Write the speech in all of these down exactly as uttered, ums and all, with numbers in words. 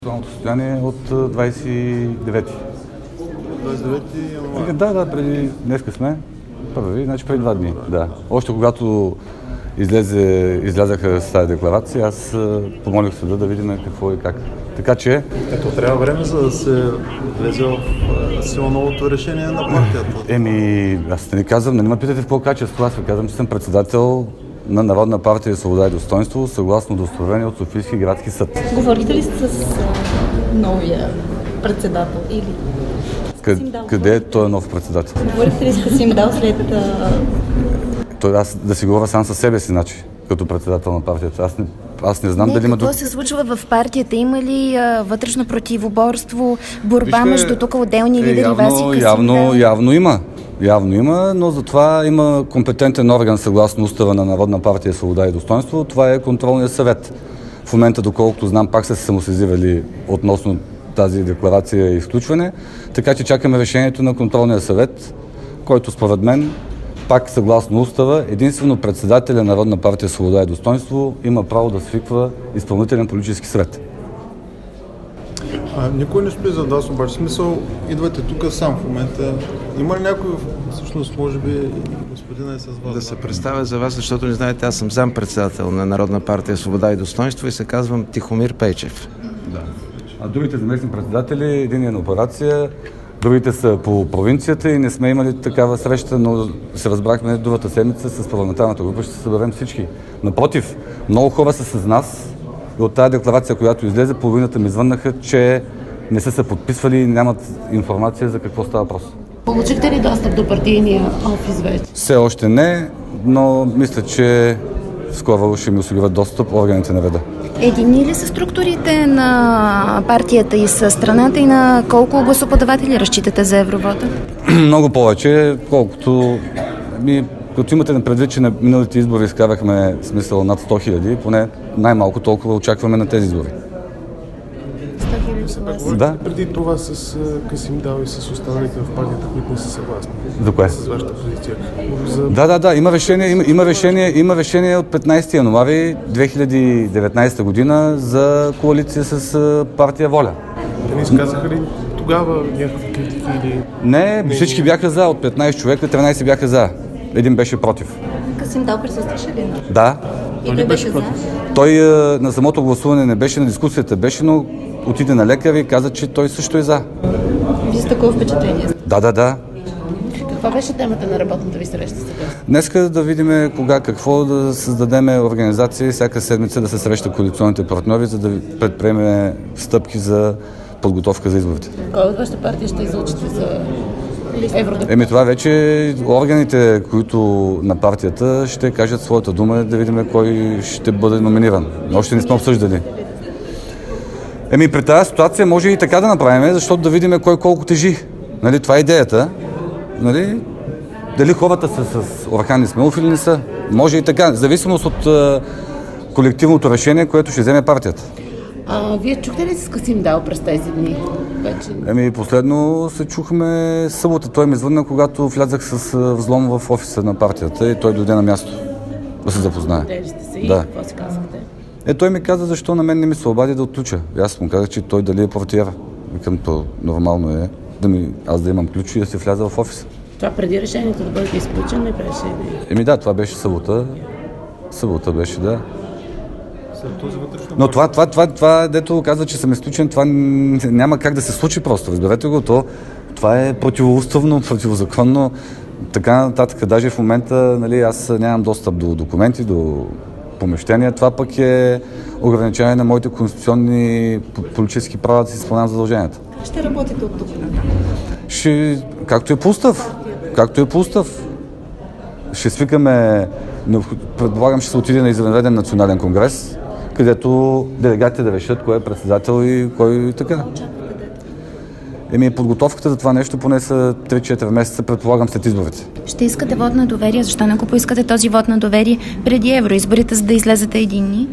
Актуалното състояние от двадесет и девети. двадесет и девети януари? Да, да, преди днеска сме. Първи, значи преди два дни. Да. Още когато излезе, излязаха с тази декларация, аз помолих съда да видим какво и как. Така че... Ето трябва време, за да се влезе в сила новото решение на партията. Еми, аз не казвам, не ме питате в какво качество, аз ви казвам, че съм председател на Народна партия Свобода и достоинство, съгласно удостоверение от Софийски градски съд. Говорите ли с а, новия председател или... Къде, къде е той нов председател? Говорите ли с Касим Дал след... А... Той, аз да си говоря сам със себе си, значи, като председател на партията. Аз не, аз не знам не, дали има... Какво се случва в партията? Има ли а, вътрешно противоборство, борба Вижте, между тук отделни е, лидери, явно, вас и Касим явно, Дал? явно има. Явно има, но затова има компетентен орган съгласно устава на Народна партия Свобода и достоинство. Това е контролният съвет. В момента, доколкото знам, пак са се самосезирали относно тази декларация и изключване. Така че чакаме решението на контролния съвет, който според мен, пак съгласно устава, единствено председателя на Народна партия Свобода и достоинство има право да свиква изпълнителен политически съвет. А, никой не стои за вас, обаче смисъл, идвате тук сам в момента. Има ли някой, всъщност, може би, господина е с вас? Да се представя за вас, защото не знаете, аз съм зам-председател на Народна партия Свобода и достоинство и се казвам Тихомир Пейчев. Да. А другите заместни председатели, един е на операция, другите са по провинцията и не сме имали такава среща, но се разбрахме другата седмица с парламентарната група, ще се съберем всички. Напротив, много хора са с нас и от тази декларация, която излезе, половината ми звъннаха, че не са се подписвали и нямат информация за какво става въпрос. Получихте ли достъп до партийния офис вече? Все още не, но мисля, че скоро ще ми осигурят достъп органите на реда. Едини ли са структурите на партията и с страната и на колко гласоподаватели разчитате за евровота? Много повече, колкото... Ми, като имате на предвид, че на миналите избори изкарахме смисъл над сто хиляди, поне най-малко толкова очакваме на тези избори. Да. Преди това с Касим Дал и с останалите в партията, които не са съгласни. За кое? С вашата позиция. За... Да, да, да. Има решение, има, има, решение, има решение от петнадесети януари две хиляди и деветнадесета година за коалиция с партия Воля. Те не изказаха ли тогава някакви критики или... Не, всички бяха за. От петнадесет човека, тринадесет бяха за. Един беше против. Касим Дал присъстваше ли? Да. И той беше за? Той на самото гласуване не беше, на дискусията беше, но отиде на лекар и каза, че той също е за. Вие с такова впечатление? Да, да, да. Каква беше темата на работната ви среща сега? Днеска да видим кога, какво да създадем организация, всяка седмица да се среща коалиционните партньори, за да предприеме стъпки за подготовка за изборите. Кой от вашата партия ще излъчите за евродепутат? Еми това вече органите, които на партията ще кажат своята дума, да видим кой ще бъде номиниран. Още не сме обсъждали. Еми при тази ситуация може и така да направим, защото да видим кой колко тежи. Нали, това е идеята. Нали? Дали хората са с Орхан Исмаилов или не са. Може и така, в зависимост от а, колективното решение, което ще вземе партията. А, вие чухте ли с Касим Дал през тези дни? Вече... Еми последно се чухме събота. Той ми звънна, когато влязах с взлом в офиса на партията и той дойде на място да се запознае. Видели сте се и да. какво си казахте? Е, той ми каза, защо на мен не ми се обади да отключа. И аз му казах, че той дали е портиер. Викам, то нормално е да ми, аз да имам ключ и да си вляза в офиса. Това преди решението да бъде изключен ли беше? Еми да, това беше събота. Събота беше, да. След този вътрешно... Но това, това, това, това, дето казва, че съм изключен, това няма как да се случи просто. Разберете го, то, това е противоуставно, противозаконно, така нататък. Даже в момента, нали, аз нямам достъп до документи, до помещения. Това пък е ограничение на моите конституционни политически права да си изпълнявам задълженията. Ще работите от тук? Ще, както е по устав. Както е по устав. Ще свикаме, предполагам, ще се отиде на извънреден национален конгрес, където делегатите да решат кой е председател и кой така. Еми, подготовката за това нещо поне са три-четири месеца, предполагам, след изборите. Ще искате вод на доверие. Защо не го поискате този вод на доверие преди евроизборите, за да излезете единни?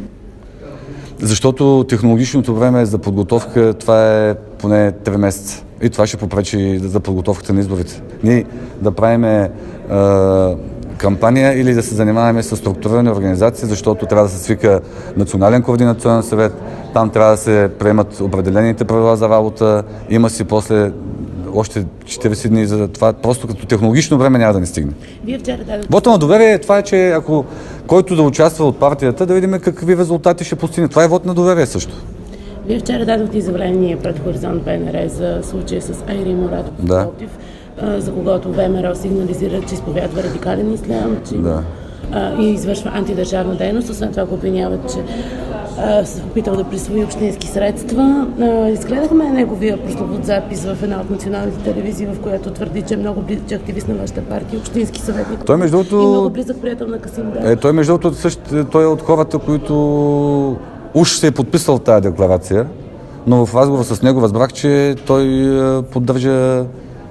Защото технологичното време за подготовка, това е поне три месеца. И това ще попречи за подготовката на изборите. Ние да правиме кампания или да се занимаваме с структурирани организации, защото трябва да се свика национален координационен съвет, там трябва да се приемат определените правила за работа, има си после още четирийсет дни за това, просто като технологично време няма да ни стигне. Вие вчера дадохте... Вота на доверие е това, че ако който да участва от партията, да видим какви резултати ще постигне. Това е вот на доверие също. Вие вчера дадохте изявление пред Хоризонт БНР за случая с Айри Мурадов в Да. Пловдив, за когото ВМРО сигнализира, че изповядва радикален ислям, че Да. а, и извършва антидържавна дейност. Освен това го обвиняват, че а, се опитал да присвои общински средства. А, изгледахме неговия прословут запис в една от националните телевизии, в която твърди, че е много близък активист на вашата партия, общински съветник. Той, между другото, и много близък приятел на Касим Дал. Е, той между другото също, той е от хората, които уж се е подписал тази декларация, но в разговор с него разбрах, че той е, поддържа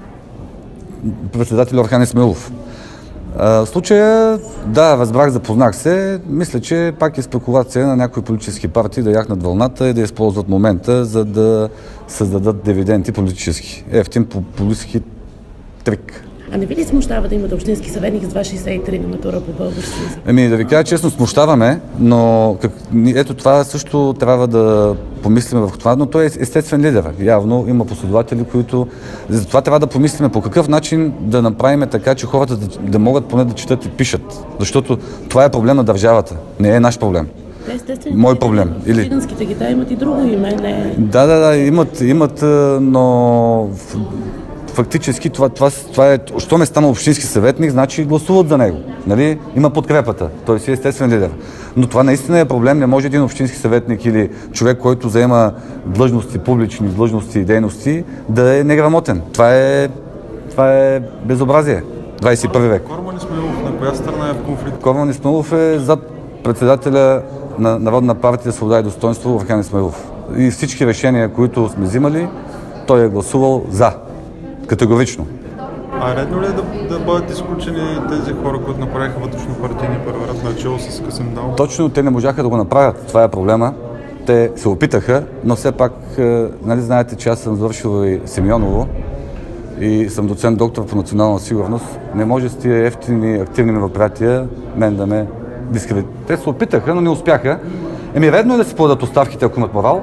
председател Орхан Исмаилов. В случая, да, разбрах, запознах се. Мисля, че пак е спекулация на някои политически партии да яхнат вълната и да използват момента, за да създадат дивиденти политически. Ефтин политически трик. А не ви ли смущава да имате общински съветник с два шейсет и три на матура по български език? Еми, да ви кажа честно, смущаваме, но как, ето това също трябва да помислим върху това, но той е естествен лидер. Явно има последователи, които... Затова трябва да помислим по какъв начин да направим така, че хората да, да могат поне да четат и пишат. Защото това е проблем на държавата, не е наш проблем. Мой проблем. Или... Циганските гита имат и друго име, не... Да, да, да, имат, имат но фактически това, това, това е, щом е станал общински съветник, значи гласуват за него. Нали? Има подкрепата. Той си е естествен лидер. Но това наистина е проблем. Не може един общински съветник или човек, който заема длъжности, публични длъжности и дейности, да е неграмотен. Това е, това е безобразие. двадесет и първи век. Корман Исмаилов на коя страна е в конфликт? Корман Исмаилов е зад председателя на Народна партия Свобода и достоинство Орхан Исмаилов. И всички решения, които сме взимали, той е гласувал за. Категорично. А редно ли е да, да бъдат изключени тези хора, които направиха вътрешно-партийни преворот начало с Касим Дал? Точно, те не можаха да го направят. Това е проблема. Те се опитаха, но все пак, нали знаете, че аз съм завършил и Симеоново и съм доцент доктор по национална сигурност. Не може с тия ефтини активни мероприятия мен да ме дискредитират. Те се опитаха, но не успяха. Еми, редно е да си подадат оставките, ако имат морал,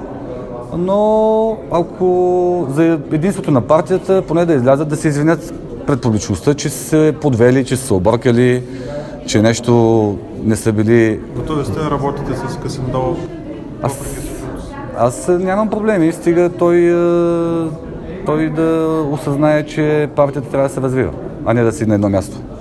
но ако за единството на партията, поне да излязат да се извинят пред публичността, че са се подвели, че са се объркали, че нещо не са били... Готови сте да работите с Касим Дал? Аз, аз нямам проблеми, стига той, той да осъзнае, че партията трябва да се развива, а не да си на едно място.